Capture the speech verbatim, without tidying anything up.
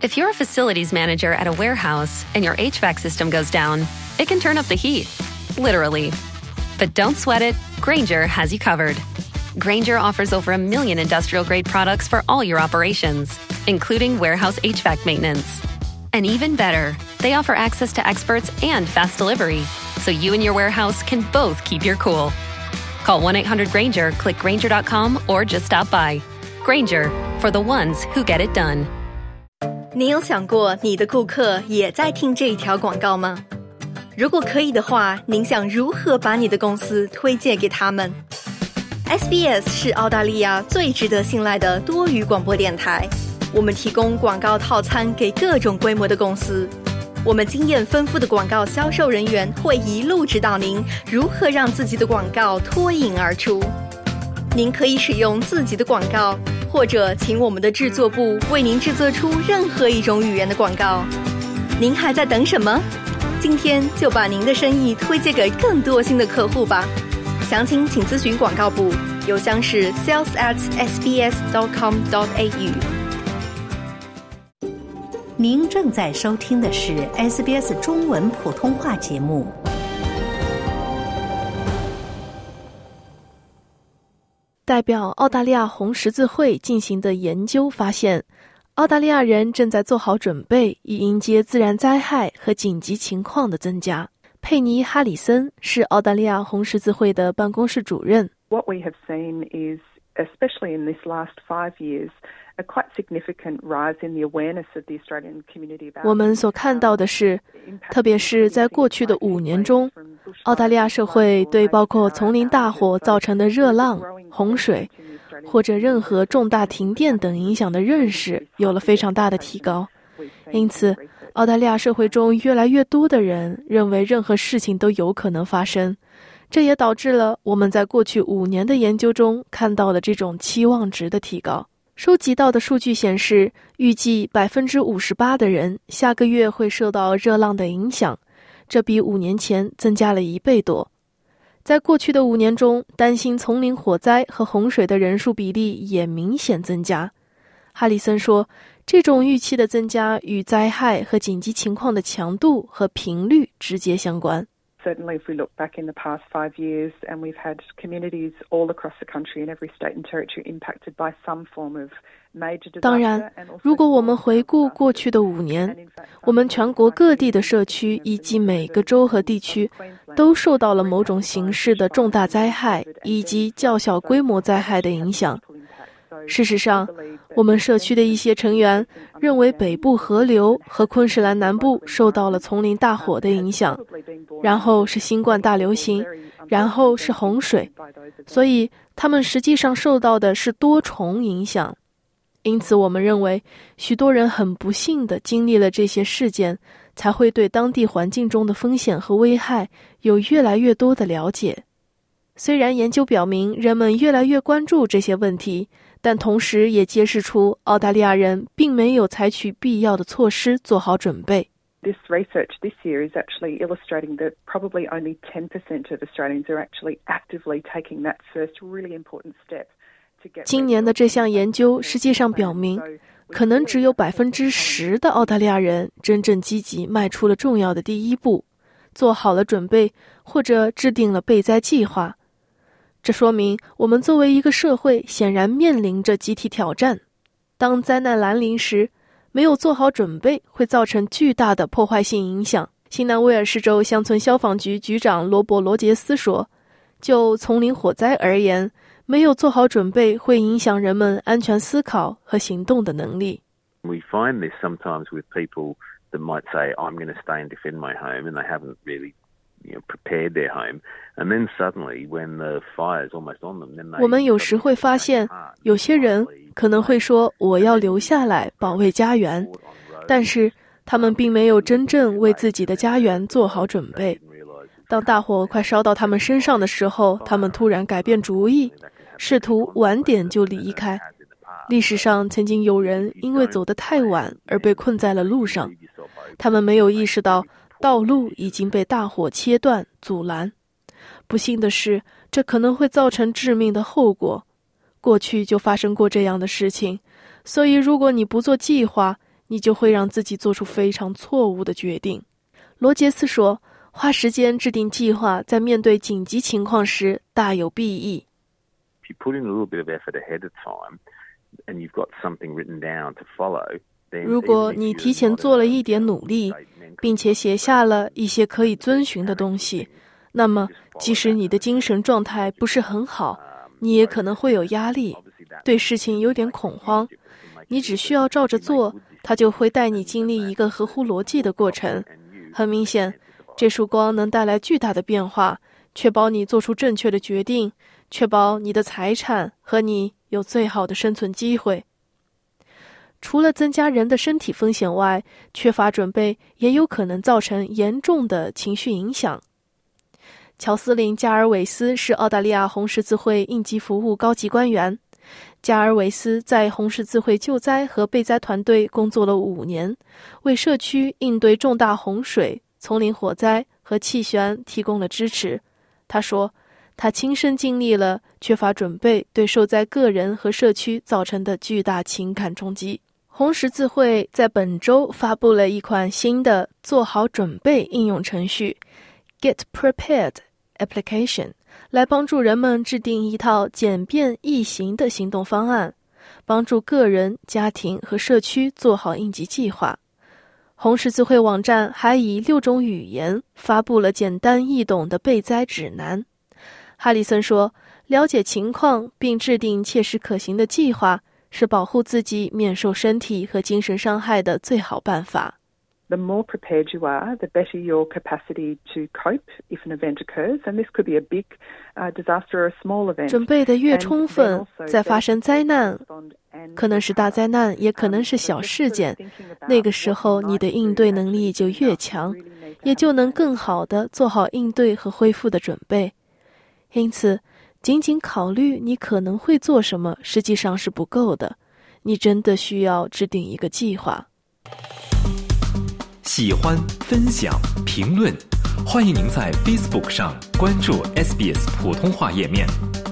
If you're a facilities manager at a warehouse and your H V A C system goes down, it can turn up the heat, literally. But don't sweat it, Grainger has you covered. Grainger offers over a million industrial-grade products for all your operations, including warehouse H V A C maintenance. And even better, they offer access to experts and fast delivery, so you and your warehouse can both keep your cool. Call one eight hundred Grainger, click Grainger dot com, or just stop by. Grainger, for the ones who get it done. 你有想过你的顾客也在听这一条广告吗？如果可以的话，您想如何把你的公司推荐给他们？ S B S 是澳大利亚最值得信赖的多语广播电台，我们提供广告套餐给各种规模的公司。我们经验丰富的广告销售人员会一路指导您如何让自己的广告脱颖而出。您可以使用自己的广告，或者请我们的制作部为您制作出任何一种语言的广告。您还在等什么？今天就把您的生意推荐给更多新的客户吧。详情请咨询广告部，邮箱是 sales at s b s dot com dot a u。 您正在收听的是 S B S 中文普通话节目。 代表澳大利亚红十字会进行的研究发现，澳大利亚人正在做好准备，以迎接自然灾害和紧急情况的增加。佩妮·哈里森是澳大利亚红十字会的办公室主任。 What we have seen is, especially in this last five years, a quite significant rise in the awareness of the Australian community about. 我们所看到的是，特别是在过去的五年中，澳大利亚社会对包括丛林大火造成的热浪、洪水或者任何重大停电等影响的认识有了非常大的提高。因此，澳大利亚社会中越来越多的人认为任何事情都有可能发生，这也导致了我们在过去五年的研究中看到了这种期望值的提高。收集到的数据显示，预计 百分之五十八 的人下个月会受到热浪的影响，这比五年前增加了一倍多。在过去的五年中，担心丛林火灾和洪水的人数比例也明显增加。哈里森说，这种预期的增加与灾害和紧急情况的强度和频率直接相关。 Certainly, if we look back in the past five years, and we've had communities all across the country in every state and territory impacted by some form of major disaster. 当然，如果我们回顾过去的五年，我们全国各地的社区以及每个州和地区都受到了某种形式的重大灾害以及较小规模灾害的影响。事实上，我们社区的一些成员认为北部河流和昆士兰南部受到了丛林大火的影响，然后是新冠大流行，然后是洪水，所以他们实际上受到的是多重影响。因此我们认为许多人很不幸地经历了这些事件，才会对当地环境中的风险和危害有越来越多的了解。虽然研究表明人们越来越关注这些问题，但同时也揭示出澳大利亚人并没有采取必要的措施做好准备。 This research this year is actually illustrating that probably only ten percent of Australians are actually actively taking that first really important step to get. 今年的这项研究实际上表明，可能只有 百分之十 的澳大利亚人真正积极迈出了重要的第一步，做好了准备或者制定了备灾计划。这说明我们作为一个社会显然面临着集体挑战。当灾难来临时，没有做好准备会造成巨大的破坏性影响。新南威尔士州乡村消防局局长罗伯·罗杰斯说，就丛林火灾而言，没有做好准备会影响人们安全思考和行动的能力。 We find this sometimes with people that might say, I'm going to stay and defend my home, and they haven't really You know, prepared their home, and then suddenly when the fire is almost on them, then they. 我们有时会发现，有些人可能会说我要留下来保卫家园，但是他们并没有真正为自己的家园做好准备。当大火快烧到他们身上的时候，他们突然改变主意，试图晚点就离开。历史上曾经有人因为走得太晚而被困在了路上，他们没有意识到道路已经被大火切断阻拦。不幸的是，这可能会造成致命的后果。过去就发生过这样的事情，所以如果你不做计划， 你就会让自己做出非常错误的决定。罗杰斯说，花时间制定计划在面对紧急情况时大有裨益。 If you put in a little bit of effort ahead of time and you've got something written down to follow, 如果你提前做了一点努力，并且写下了一些可以遵循的东西，那么即使你的精神状态不是很好，你也可能会有压力，对事情有点恐慌，你只需要照着做，它就会带你经历一个合乎逻辑的过程。很明显，这束光能带来巨大的变化，确保你做出正确的决定，确保你的财产和你有最好的生存机会。除了增加人的身体风险外，缺乏准备也有可能造成严重的情绪影响。乔斯林·加尔韦斯是澳大利亚红十字会应急服务高级官员。加尔韦斯在红十字会救灾和备灾团队工作了五年，为社区应对重大洪水、丛林火灾和气旋提供了支持。他说，他亲身经历了缺乏准备对受灾个人和社区造成的巨大情感冲击。红十字会在本周发布了一款新的做好准备应用程序 Get Prepared Application， 来帮助人们制定一套简便易行的行动方案，帮助个人、家庭和社区做好应急计划。红十字会网站还以六种语言发布了简单易懂的备灾指南。哈里森说，了解情况并制定切实可行的计划是保护自己免受身体和精神伤害的最好办法。 The more prepared you are, the better your capacity to cope if an event occurs, and this could be a big uh, disaster or a small event. 准备的越充分，在发生灾难，可能是大灾难，也可能是小事件，那个时候你的应对能力就越强，也就能更好地做好应对和恢复的准备。因此，仅仅考虑你可能会做什么，实际上是不够的，你真的需要制定一个计划。 喜欢、分享、评论，欢迎您在 Facebook 上关注 S B S 普通话页面。